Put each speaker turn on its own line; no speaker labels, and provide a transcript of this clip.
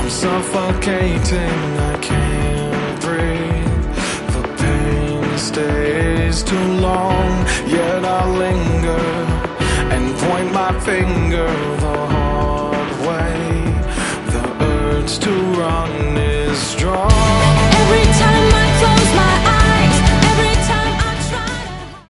I'm suffocating, I can't breathe. The pain stays too long, yet I linger and point my finger the hard way. The urge to run is strong.